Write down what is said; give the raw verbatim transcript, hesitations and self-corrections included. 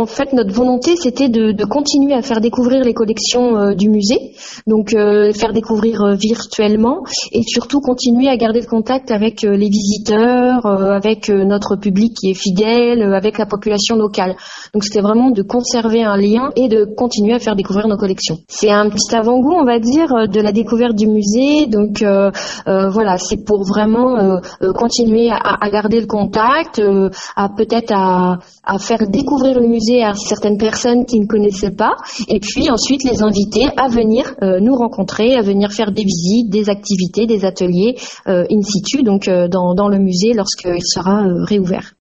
en fait, notre volonté, c'était de, de continuer à faire découvrir les collections euh, du musée, donc euh, faire découvrir euh, virtuellement, et surtout continuer à garder le contact avec euh, les visiteurs, euh, avec euh, notre public qui est fidèle, euh, avec la population locale. Donc c'était vraiment de conserver un lien et de continuer à faire découvrir nos collections. C'est un petit avant-goût, on va dire, de la découverte du musée. Donc euh, euh, voilà, c'est pour vraiment euh, euh, continuer à, à garder le contact, euh, à peut-être à, à faire découvrir le musée à certaines personnes qui ne connaissaient pas, et puis ensuite les inviter à venir euh, nous rencontrer, à venir faire des visites, des activités, des ateliers euh, in situ, donc euh, dans, dans le musée lorsqu'il sera euh, réouvert.